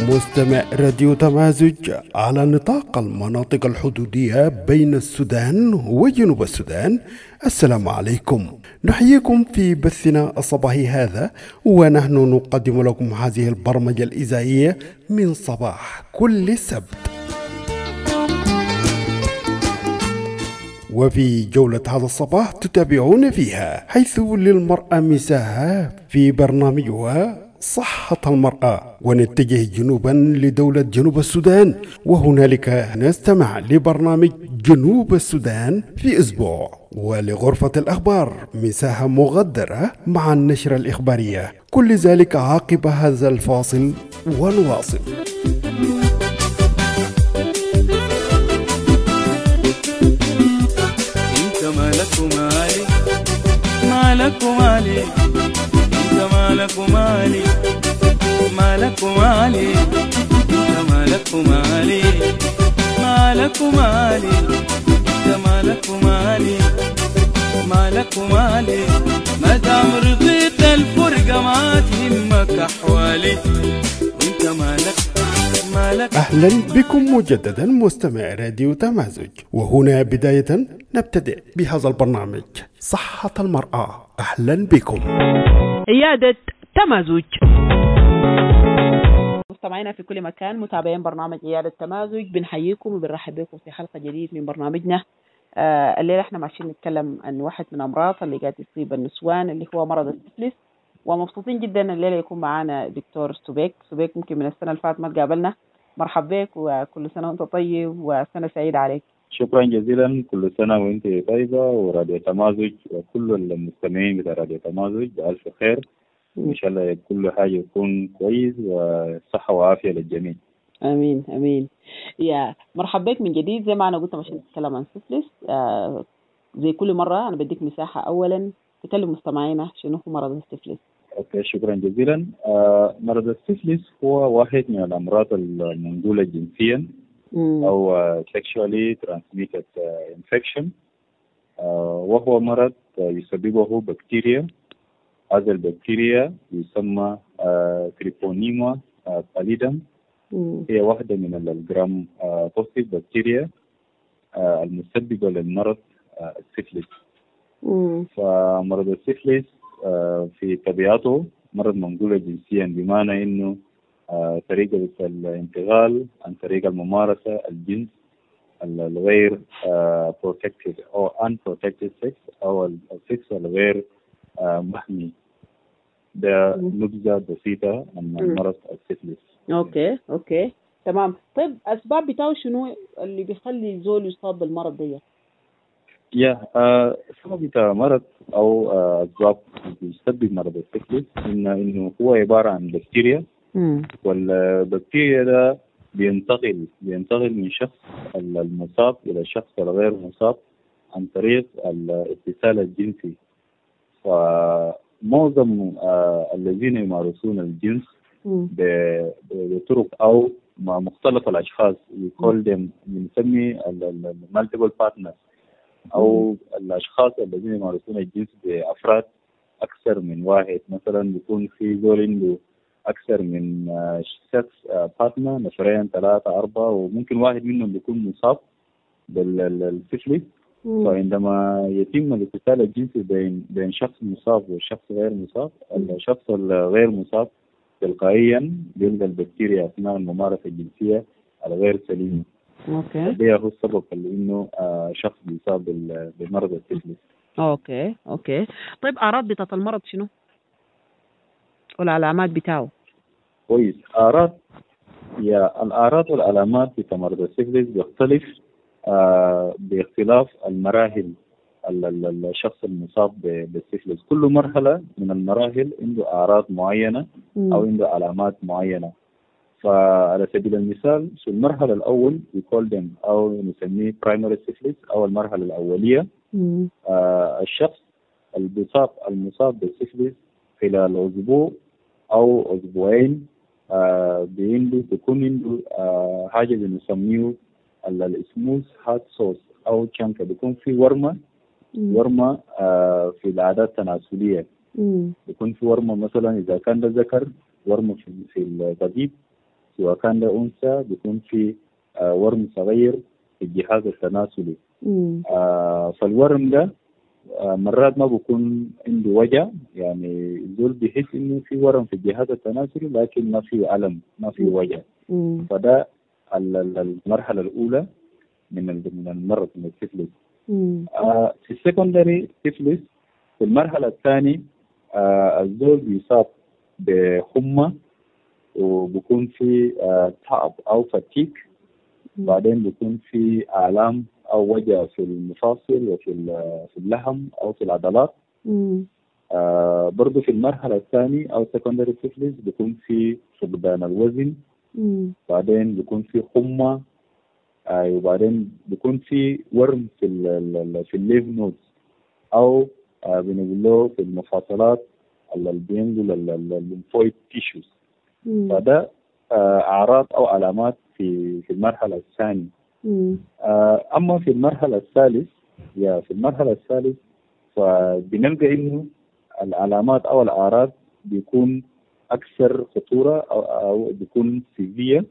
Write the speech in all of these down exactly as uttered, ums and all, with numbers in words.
مستمع راديو تمازج على نطاق المناطق الحدودية بين السودان وجنوب السودان. السلام عليكم، نحييكم في بثنا الصباحي هذا، ونحن نقدم لكم هذه البرمجة الإذاعية من صباح كل سبت. وفي جولة هذا الصباح تتابعون فيها حيث للمرأة مساحة في برنامجها صحة المرأة، ونتجه جنوبا لدولة جنوب السودان، وهنالك نستمع لبرنامج جنوب السودان في أسبوع، ولغرفة الأخبار مساحة مغدرة مع النشرة الإخبارية. كل ذلك عقب هذا الفاصل ونواصل. مالك ومالي انت مالك ومالي مالك ومالي انت مالك ومالي مالك ومالي انت مالك ومالي مالك ومالي ما دام رضيت الفرقة ما تهمك أحوالي وانت مالك مالك. أهلا بكم مجددا مستمع راديو تمازج، وهنا بداية نبتدئ بهذا البرنامج صحة المرأة. أهلا بكم. عيادة تمازج. مستمعينا في كل مكان، متابعين برنامج عيادة تمازج، بنحييكم وبنرحب بكم في حلقة جديدة من برنامجنا. آه الليلة احنا ماشيين نتكلم عن واحد من أمراض اللي قاعد يصيب النسوان اللي هو مرض السفلس، ومبسوطين جدا الليلة يكون معنا دكتور سبيك. سبيك ممكن من السنة اللي فاتت ما تقابلنا، مرحب بك وكل سنة وانت طيب وسنة سعيدة عليك. شكرا جزيلا، كل سنة وانت طيبة وراديو تمازج وكل المستمعين بتاع راديو تمازج بألف خير، وإن شاء الله كل حاجة يكون كويس وصحة وعافية للجميع. امين امين. يا مرحبا بك من جديد. زي ما انا قلت مش نتكلم عن سفلس، آه زي كل مره انا بديك مساحه اولا تكلم مستمعينا شنو هو مرض السفلس. اوكي شكرا جزيلا. آه مرض السفلس هو واحد من الامراض المنقوله جنسيا مم. او uh, sexually transmitted uh, infection، آه وهو مرض uh, يسببه بكتيريا. هذا البكتيريا يسمى آه تريبونيما آه باليدم. هي واحدة من الجرام بوزيتيف بكتيريا آه المسببة للمرض آه السفلس. فمرض السفلس آه في طبيعته مرض منقول جنسيا، بمعنى انه آه طريقة الانتقال عن طريق الممارسة الجنس الغير آه protected او unprotected sex او السكس الغير آه محمي. ده نبذة بسيطة عن مرض السفلس. اوكي اوكي تمام. طيب اسباب بتاعه شنو اللي بيخلي الزول يصاب بالمرض ده؟ يا آه سبب بتاع مرض او آه اسباب بيسبب مرض السفلس انه انه هو عباره عن بكتيريا، مم. والبكتيريا ده بينتقل بينتقل من شخص المصاب الى الشخص الغير مصاب عن طريق الاتصال الجنسي. فمعظم آه الذين يمارسون الجنس بطرق او مع مختلف الاشخاص يقول them بنسمي المالتيبل بارتنرز او الاشخاص الذين يمارسون الجنس بافراد اكثر من واحد. مثلا بيكون في زول عنده اكثر من شخص بارتنر، نفرين ثلاثه اربعه، وممكن واحد منهم بيكون مصاب بالسفلس. فعندما يتم الاتصال الجنسي بين بين شخص مصاب وشخص غير مصاب، الشخص الغير مصاب تلقائيا بيلقى البكتيريا اثناء الممارسه الجنسيه الغير سليمه. اوكي. ده هو السبب اللي انه آه شخص بيصاب بمرض السفلس. اوكي اوكي. طيب اعراض بتاعه المرض شنو؟ والعلامات بتاعه؟ كويس. اعراض يا الاعراض والعلامات بتاع مرض السفلس بيختلف آه باختلاف المراحل الشخص المصاب بالسفلس. كل مرحلة من المراحل عنده أعراض معينة أو عنده علامات معينة. فعلى سبيل المثال في المرحلة الأول يقول them أو نسميه primary syphilis أو المرحلة الأولية. آه الشخص المصاب المصاب بالسفلس خلال أسبوع أو أسبوعين آه عنده بيكون عنده آه حاجة بنسميه السموث هارت سوس أو شنكة، بيكون في ورمة ورمة آه في العادات التناسلية. يكون في ورمة مثلا إذا كان ده ذكر ورمة في في الضبيب، سواء كان ده أنثى بيكون في آه ورم صغير في الجهاز التناسلي. آه فالورم ده آه مرات ما بيكون عنده وجع، يعني الزول بيحس إنه في ورم في الجهاز التناسلي لكن ما في ألم ما في وجع. مم. فده المرحلة الأولى من من المرض من السيفلس. آه في السكندري سيفلس في المرحلة الثانية آه الزول بيصاب بحمى وبكون في آه تعب أو فتيك، بعدين بيكون في آلام أو وجع في المفاصل وفي في اللحم أو في العضلات. آه برضو في المرحلة الثانية أو سكندري سيفلس بيكون في فقدان الوزن. مم. بعدين بيكون في حمى، آه وبعدين بيكون في ورم في ال في الليف نودز أو آه بنقول له في المفاصلات اللي بينقل الليمفويد تيشوز. فده آه أعراض أو علامات في في المرحلة الثانية. آه أما في المرحلة الثالث يا في المرحلة الثالث فبنلقى إنه العلامات أو الأعراض بيكون أكثر خطورة أو, أو بيكون سيفية.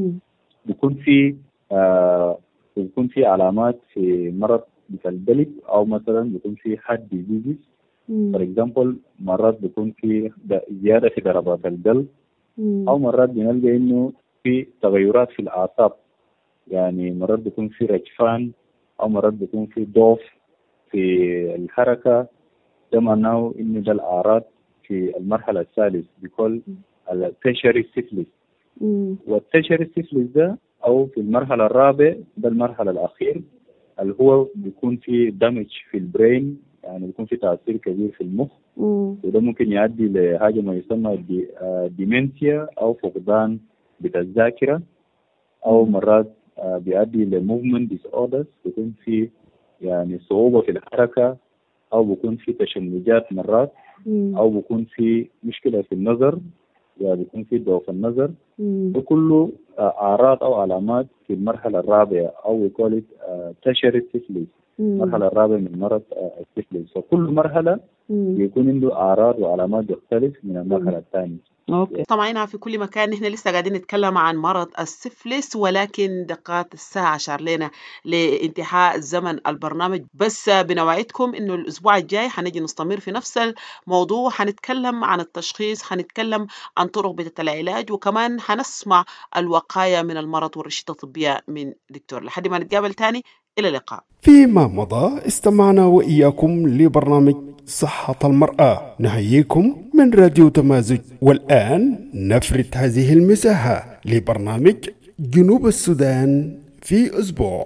بيكون في آه بيكون في علامات في مرض مثل القلب أو مثلا بيكون في هارت ديزيز. فور إكزامبل مرات بيكون في زيادة في ضربات القلب، أو مرات بنلقى إنه في تغيرات في الأعصاب، يعني مرات بيكون في رجفان أو مرات بيكون في ضعف في الحركة. ده معناه إنه ده الأعراض في المرحلة الثالث بيقول التيرشري سيفلس. والتيرشري سيفلس ده أو في المرحلة الرابعة ده المرحلة الأخير اللي هو بيكون في دامج في البرين، يعني بيكون في تأثير كبير في المخ. مم. وده ممكن يؤدي لحاجة ما يسمى دي ديمنسيا أو فقدان بالذاكرة، أو مرات بيؤدي لموفمنت ديس اوردرز، بيكون في يعني صعوبة في الحركة، أو بيكون في تشنجات مرات، مم. أو بيكون في مشكلة في النظر، يعني بيكون في ضعف النظر. ده كله أعراض أو علامات في المرحلة الرابعة أو يقول تشري سيفلس، المرحلة الرابعة من مرض السيفلس. فكل مرحلة يكون عنده أعراض وعلامات تختلف من المرحلة الثانية. اوكي، طبعا في كل مكان نحن لسه قاعدين نتكلم عن مرض السفلس، ولكن دقات الساعة أشار لنا لانتهاء زمن البرنامج، بس بنوعدكم إنه الأسبوع الجاي حنجي نستمر في نفس الموضوع، حنتكلم عن التشخيص، حنتكلم عن طرق بداية العلاج، وكمان حنسمع الوقاية من المرض والرشدة الطبية من دكتور. لحد ما نتقابل تاني، إلى اللقاء. فيما مضى استمعنا وإياكم لبرنامج صحة المرأة، نحييكم من راديو تمازج. والآن نفرد هذه المساحة لبرنامج جنوب السودان في أسبوع.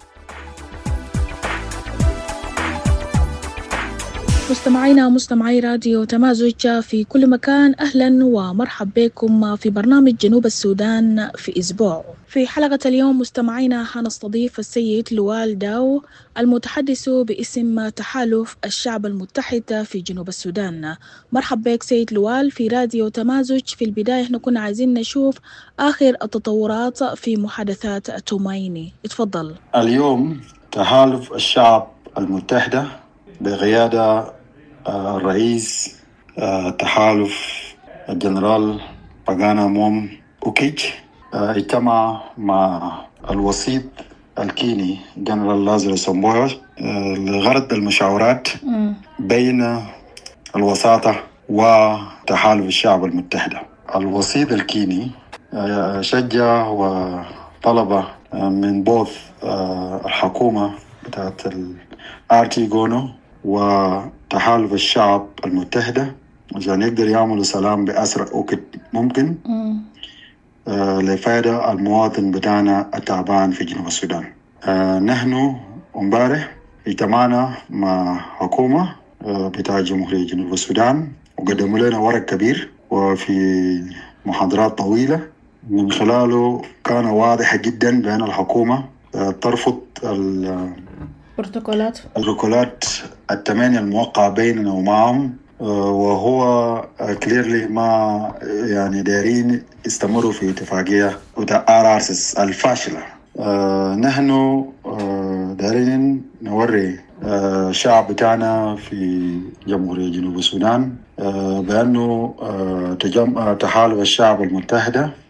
مستمعينا ومستمعي راديو تمازج في كل مكان، أهلا ومرحب بكم في برنامج جنوب السودان في أسبوع. في حلقة اليوم مستمعينا حنستضيف السيد لوال داو، المتحدث باسم تحالف الشعب المتحد في جنوب السودان. مرحب بك سيد لوال في راديو تمازج. في البداية احنا كنا عايزين نشوف آخر التطورات في محادثات تومايني، اتفضل. اليوم تحالف الشعب المتحدة بقيادة الرئيس تحالف الجنرال باغانا موم أوكيج اجتمع مع الوسيط الكيني جنرال لازارو سامبويا لغرض المشاورات بين الوساطة وتحالف الشعب المتحدة. الوسيط الكيني شجع وطلب من بوث الحكومة بتاعت الارتيغونو وتحالف الشعب المتحدة عشان يقدر يعملوا سلام بأسرع وقت ممكن آه لفائدة المواطن بتاعنا التعبان في جنوب السودان. آه نحن امبارح اجتمعنا مع حكومة آه بتاع جمهورية جنوب السودان وقدموا لنا ورق كبير وفي محاضرات طويلة، من خلاله كان واضح جدا بأن الحكومة آه ترفض بروتوكولات البروتوكولات الثمانية الموقعة بيننا ومعهم، وهو كليرلي ما يعني دايرين يستمروا في اتفاقية بتاع آر آر سي الفاشلة. آه نحن آه دايرين نوري الشعب آه بتاعنا في جمهورية جنوب السودان آه بأنه آه تجمع تحالف الشعب المتحدة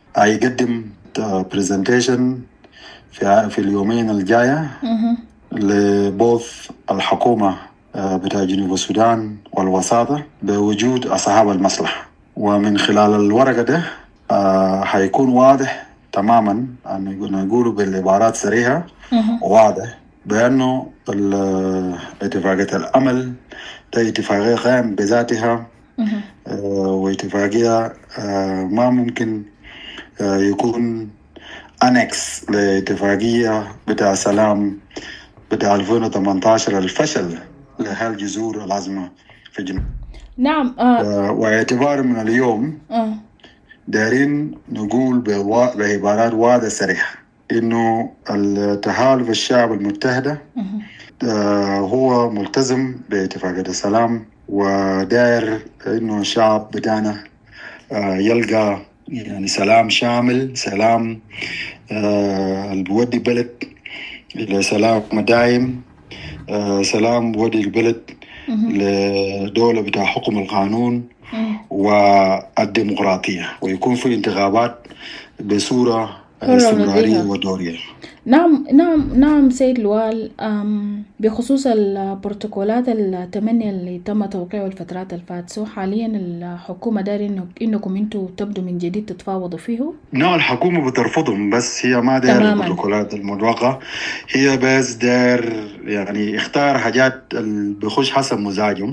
هيقدم برزنتيشن في في اليومين الجاية لبوث الحكومة بتاع جنوب السودان والوساطة بوجود أصحاب المصلحة. ومن خلال الورقة ده هيكون واضح تماما أن نقوله بالعبارات صريحة وواضح بأنه اتفاقية الأمل ده اتفاقية قائم بذاتها، واتفاقية ما ممكن يكون أنكس لاتفاقية بتاع سلام بتاع ألفين وثمانية عشر الفشل لهالجذور العظمى في الجنوب. نعم. آه. واعتبار من اليوم آه. دارين نقول بعبارات واضحة صريحة إنه التحالف الشعب المتحدة آه هو ملتزم باتفاقية السلام، وداير إنه الشعب بتاعنا آه يلقى يعني سلام شامل، سلام آه البودي بلد إلى سلام دائم، آه سلام بودي البلد لدولة بتاع حكم القانون والديمقراطية، ويكون في انتخابات بصورة استمرارية ودورية. نعم نعم نعم سيد لوال، بخصوص البروتوكولات الثمانية اللي تم توقيعه الفترات الفاتسة، حاليا الحكومة داري إنكم انتوا تبدوا من جديد تتفاوضوا فيه؟ نعم الحكومة بترفضهم، بس هي ما داير البروتوكولات الموقعة، هي بس داير يعني اختار حاجات بخش حسب مزاجهم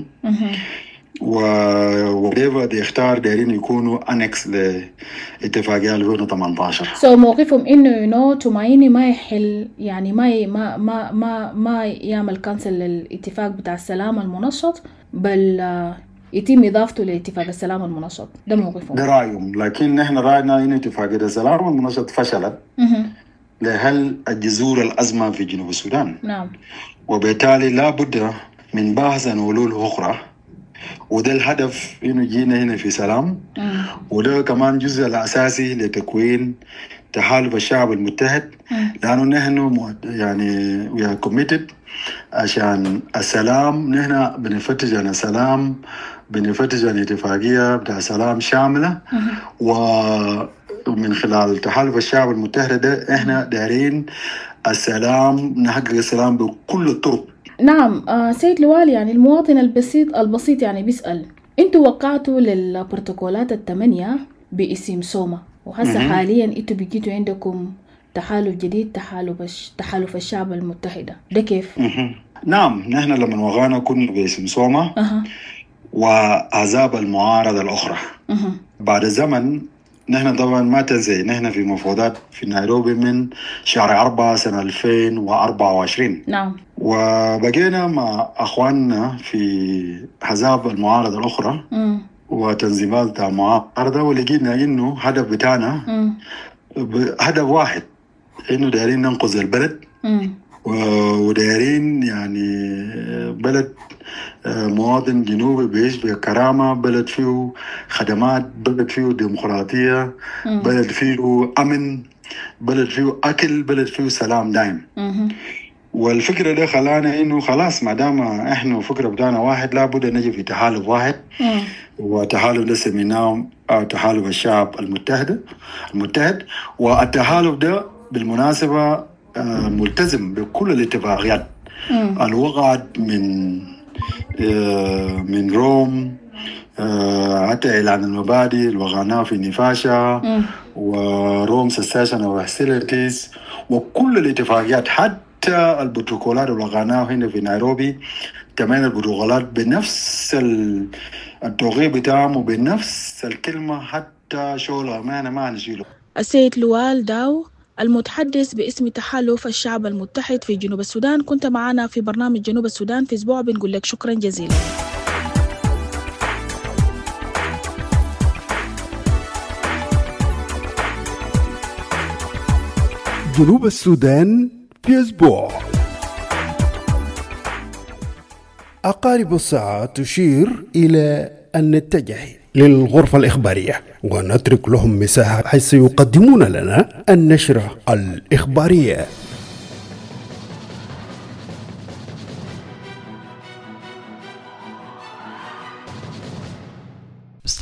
وليفا دي اختار دايرين يكونوا أنكس لاتفاقية ألفين وثمانية عشر. سو so, موقفهم إنه ينو تومايني ما يحل يعني ما ي... ما ما ما ما يعمل كانسل للاتفاق بتاع السلام المنشط، بل يتم إضافته لاتفاق السلام المنشط. ده موقفهم، ده رأيهم، لكن نحن رأينا إن اتفاقية السلام المنشط فشلت لهل الجذور الأزمة في جنوب السودان. نعم. وبالتالي لا بد من بحث عن حلول أخرى، وده الهدف إنه جينا هنا في سلام. مم. وده كمان جزء الأساسي لتكوين تحالف الشعب المتحد، لأنه نحن يعني we are committed عشان السلام. نحن بنفتش عن السلام، بنفتش عن اتفاقية بتاع سلام شاملة، ومن خلال تحالف الشعب المتحد ده احنا دارين السلام، نحقق السلام بكل الطرق. نعم. آه سيد لوال، يعني المواطن البسيط البسيط يعني بيسأل، انتوا وقعتوا للبروتوكولات الثمانية باسم سوما، وهسه حاليا انتوا بقيتوا عندكم تحالف جديد، تحالف تحالف الشعب المتحدة، ده كيف؟ مه. نعم نحن لما وقعنا كنا باسم سوما أه. وأحزاب المعارضة الأخرى. أه. بعد زمن نحن طبعا ما تنسي نحن في مفاوضات في نيروبي من شهر أربعة سنة ألفين وأربعة وعشرين. نعم. وبقينا مع أخواننا في أحزاب المعارضة الأخرى م. وتنظيمات المعارضة، ولقينا إنه هدف بتاعنا هدف واحد، إنه دايرين ننقذ البلد م. ودايرين يعني بلد مواطن جنوبي بيعيش بكرامة، بلد فيه خدمات، بلد فيه ديمقراطية، م. بلد فيه أمن، بلد فيه أكل، بلد فيه سلام دائم. م. والفكرة ده خلانا إنه خلاص ما دام إحنا فكرة بتاعنا واحد، لابد نجي في تحالف واحد. م. وتحالف ده سميناه تحالف الشعب المتحد المتحد والتحالف ده بالمناسبة ملتزم بكل الاتفاقيات الوقعت من من روم حتى إعلان المبادئ الوقعناه في نفاشا وروم سيسيشن أو هوستيليتيز، وكل الاتفاقيات حتى البروتوكولات اللي وقعناه هنا في نيروبي، كمان البروتوكولات بنفس التوقيع بتاعهم وبنفس الكلمة، حتى شغل أمانة ما نشيله. السيد لوال داو المتحدث باسم تحالف الشعب المتحد في جنوب السودان، كنت معنا في برنامج جنوب السودان في أسبوع، بنقول لك شكرا جزيلا. جنوب السودان في أسبوع. أقارب الساعة تشير إلى أن نتجه للغرفة الإخبارية ونترك لهم مساحة حيث يقدمون لنا النشرة الإخبارية.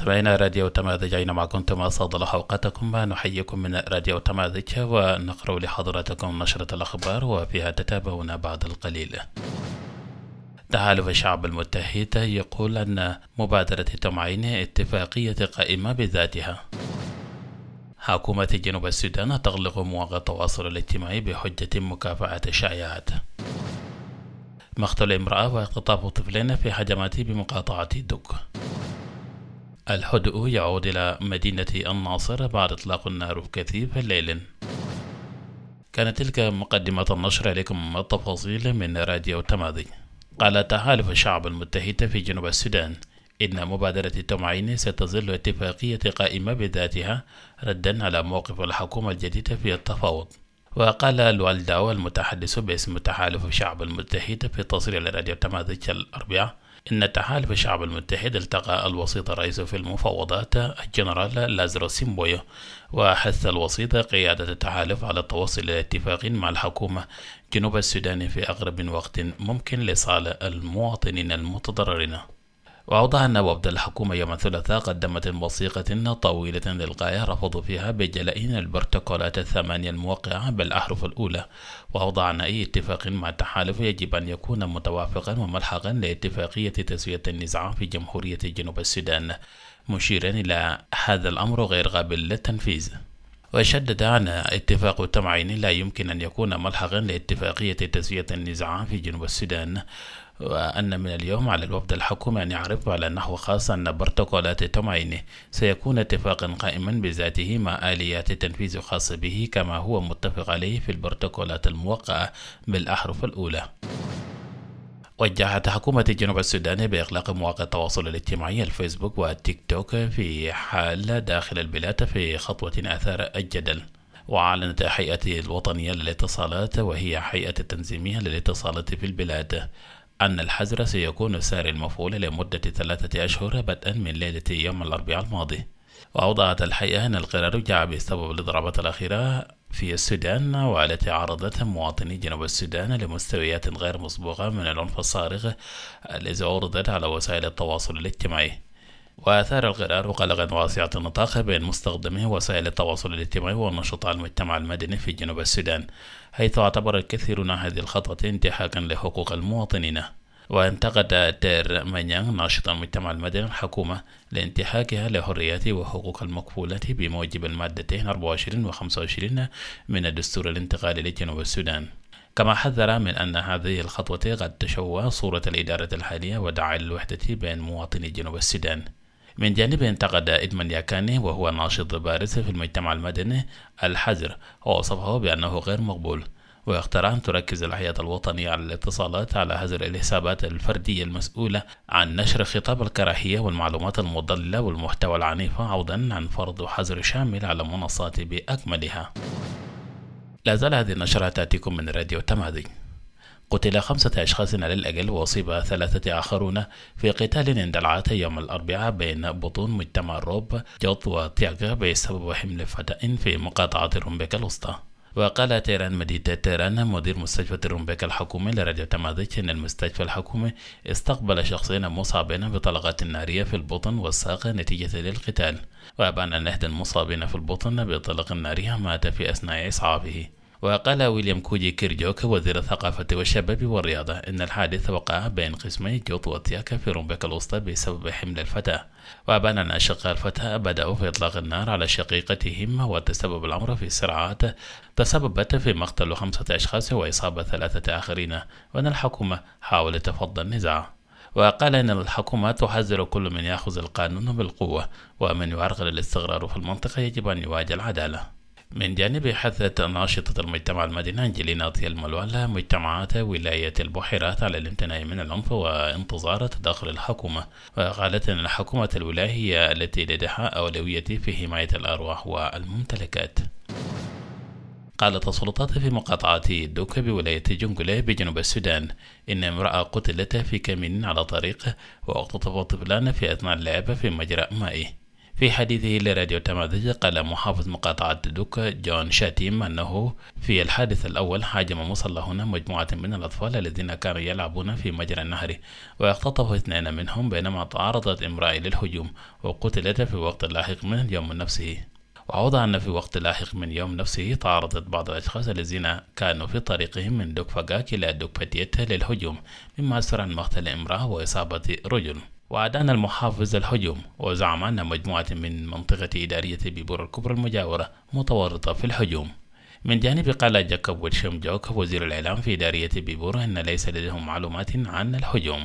مستمعينا راديو تماذج أينما كنتم أسعد الله أوقاتكم. نحييكم من راديو تماذج ونقرأ لحضراتكم نشرة الأخبار وفيها تتابعون بعد القليل. تحالف الشعب المتحد يقول أن مبادرة تمعين اتفاقية قائمة بذاتها. حكومة جنوب السودان تغلق مواقع التواصل الاجتماعي بحجة مكافحة الشائعات. مقتل امرأة واختطاف طفلين في هجمات بمقاطعة الدق. الهدوء يعود إلى مدينة الناصر بعد إطلاق النار كثيف ليل. كانت تلك مقدمة النشر. عليكم التفاصيل من راديو تماذج. قال تحالف الشعب المتحد في جنوب السودان إن مبادرة التمعين ستظل اتفاقية قائمة بذاتها ردا على موقف الحكومة الجديدة في التفاوض. وقال الوالداو المتحدث باسم تحالف الشعب المتحد في تصريح لراديو تماذج الأربعاء إن تحالف الشعب المتحد التقى الوسيط الرئيس في المفاوضات الجنرال لازارو سيمبويو، وحث الوسيط قيادة التحالف على التوصل إلى اتفاق مع الحكومة جنوب السودان في أقرب وقت ممكن لصالح المواطنين المتضررين. وأوضح أن وفد الحكومة يوم الثلاثاء قدمت وثيقة طويلة للغاية رفضوا فيها بجلاء البروتوكولات الثمانية الموقعة بالأحرف الأولى، وأوضح أن أي اتفاق مع التحالف يجب أن يكون متوافقا وملحقا لاتفاقية تسوية النزاع في جمهورية جنوب السودان، مشيرا إلى هذا الأمر غير قابل للتنفيذ. وشدد أن اتفاق التمعين لا يمكن أن يكون ملحقا لاتفاقية تسوية النزاع في جنوب السودان، وأن من اليوم على الوفد الحكومي أن يعرف على نحو خاص أن بروتوكولات التمعين سيكون اتفاقا قائما بذاته مع آليات التنفيذ خاصة به كما هو متفق عليه في البروتوكولات الموقعة بالأحرف الأولى. وجهت حكومة جنوب السودان بإغلاق مواقع التواصل الاجتماعي الفيسبوك والتيك توك في حال داخل البلاد في خطوة أثار الجدل. وأعلنت هيئة الوطنية للاتصالات وهي هيئة التنظيمية للاتصالات في البلاد أن الحظر سيكون ساري المفعول لمدة ثلاثة أشهر بدءا من ليلة يوم الأربعاء الماضي. وأوضحت الهيئة أن القرار جاء بسبب الإضرابات الأخيرة في السودان والتي عرضت مواطني جنوب السودان لمستويات غير مسبوقة من العنف الصارخ الذي عرضت على وسائل التواصل الاجتماعي. وأثار القرار قلقا واسعة النطاق بين مستخدمي وسائل التواصل الاجتماعي ونشطاء المجتمع المدني في جنوب السودان، حيث اعتبر الكثيرون هذه الخطوة انتهاكا لحقوق المواطنين. وانتقد تير مانيان ناشط المجتمع المدني الحكومة لانتهاكها لحريات وحقوق المكفولة بموجب المادتين أربعة وعشرين و خمسة وعشرين من الدستور الانتقالي لجنوب السودان. كما حذر من أن هذه الخطوة قد تشوه صورة الإدارة الحالية ودعا للوحدة بين مواطني جنوب السودان. من جانب انتقد إدمان ياكاني وهو ناشط بارز في المجتمع المدني الحظر، ووصفه بأنه غير مقبول، ويختار أن تركز الهيئة الوطنية على الاتصالات على حظر الحسابات الفردية المسؤولة عن نشر خطاب الكراهية والمعلومات المضللة والمحتوى العنيف، عوضا عن فرض حظر شامل على المنصات بأكملها. لا زال هذه النشرة تأتيكم من راديو تماذج. قتل خمسة أشخاص على الأقل وأصيب ثلاثة آخرون في قتال اندلعت يوم الأربعاء بين بطون مجتمع روب جوط وتياغا بسبب حمل فتاة في مقاطعة رومبيك الوسطى. وقال تيران مدينة تيران مدير مستشفى رومبيك الحكومي لراديو تماذج أن المستشفى الحكومي استقبل شخصين مصابين بطلقات نارية في البطن والساق نتيجة للقتال. وأبان أن إحدى المصابين في البطن بطلق نارية مات في أثناء إسعافه. وقال ويليام كوجي كيرجوك وزير الثقافة والشباب والرياضة إن الحادث وقع بين قسمي جوط وتياكا في رومبيك الوسطى بسبب حمل الفتاة. وأبان أن أشقاء الفتاة بدأوا في إطلاق النار على شقيقتهم، وتسبب الأمر في صراعات تسببت في مقتل خمسة أشخاص وإصابة ثلاثة آخرين، وأن الحكومة حاولت فض النزاع. وقال إن الحكومة تحذر كل من يأخذ القانون بالقوة، ومن يعرقل الاستقرار في المنطقة يجب أن يواجه العدالة. من جانب حثت ناشطة المجتمع المدني أنجلينا الملولة مجتمعات ولاية البحيرات على الامتناع من العنف وانتظار تدخل الحكومة، وقالت أن الحكومة الولاية هي التي لديها أولوية في حماية الأرواح والممتلكات. قالت السلطات في مقاطعة دوكا بولاية جنجولة بجنوب السودان إن امرأة قتلت في كمين على طريق واختطف طفلان في أثناء اللعب في مجرى مائي. في حديثه لراديو تمازج قال محافظ مقاطعة دوك جون شاتيم أنه في الحادث الأول هاجم مصلى هنا مجموعة من الأطفال الذين كانوا يلعبون في مجرى النهر، واختطف اثنين منهم بينما تعرضت امرأة للهجوم وقتلت في وقت لاحق من يوم نفسه. وأوضح أن في وقت لاحق من يوم نفسه تعرضت بعض الأشخاص الذين كانوا في طريقهم من دوك فقاك إلى دوك باتيت للهجوم، مما أسفر عن مقتل امرأة وإصابة رجل. وأدان المحافظ الهجوم وزعم أن مجموعة من منطقة إدارية بيبور الكبرى المجاورة متورطة في الهجوم. من جانب قال جاكوب ويلشم-جوك وزير الإعلام في إدارية بيبور أن ليس لديهم معلومات عن الهجوم.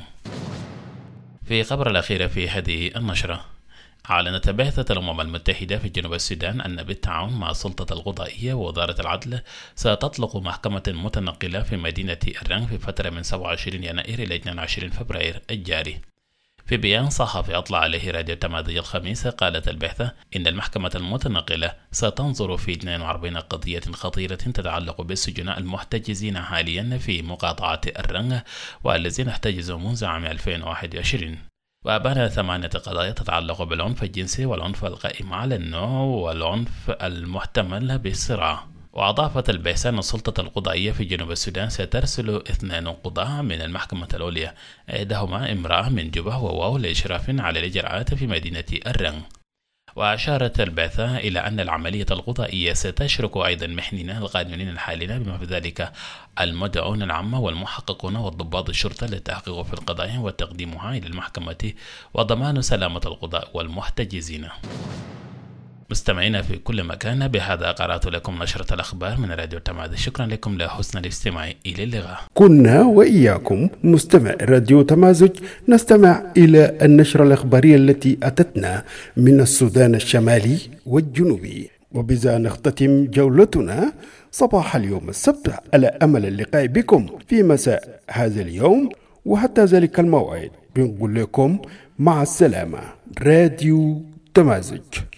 في خبر الأخير في هذه النشرة، أعلنت بعثة الأمم المتحدة في جنوب السودان أن بالتعاون مع السلطة القضائية ووزارة العدل ستطلق محكمة متنقلة في مدينة الرنغ في فترة من سبعة وعشرين يناير إلى اثنين وعشرين فبراير الجاري. في بيان صحفي أطلع عليه راديو تمازج الخميس، قالت البعثة إن المحكمة المتنقلة ستنظر في اثنين وأربعين قضية خطيرة تتعلق بالسجناء المحتجزين حاليا في مقاطعة الرنغ والذين احتجزوا منذ عام ألفين وواحد وعشرين. وأبان ثمانية قضايا تتعلق بالعنف الجنسي والعنف القائم على النوع والعنف المحتمل بالصراع. وأضافت البعثة أن السلطة القضائية في جنوب السودان سترسل اثنين قضاة من المحكمة العليا، إحداهما امرأة من جوبا وواو لإشراف على الإجراءات في مدينة الرنغ. وأشارت البعثة إلى أن العملية القضائية ستشرك أيضا محنين القانونيين الحالين بما في ذلك المدعون العامة والمحققون وضباط الشرطة للتحقيق في القضايا وتقديمها إلى المحكمة وضمان سلامة القضاء والمحتجزين. مستمعينا في كل مكان، بهذا قرأت لكم نشرة الأخبار من راديو تمازج. شكرا لكم لحسن الاستماع. إلى اللقاء. كنا وإياكم مستمع راديو تمازج نستمع إلى النشرة الأخبارية التي أتتنا من السودان الشمالي والجنوبي، وبذا نختتم جولتنا صباح اليوم السبت، على أمل اللقاء بكم في مساء هذا اليوم، وحتى ذلك الموعد بنقول لكم مع السلامة. راديو تمازج.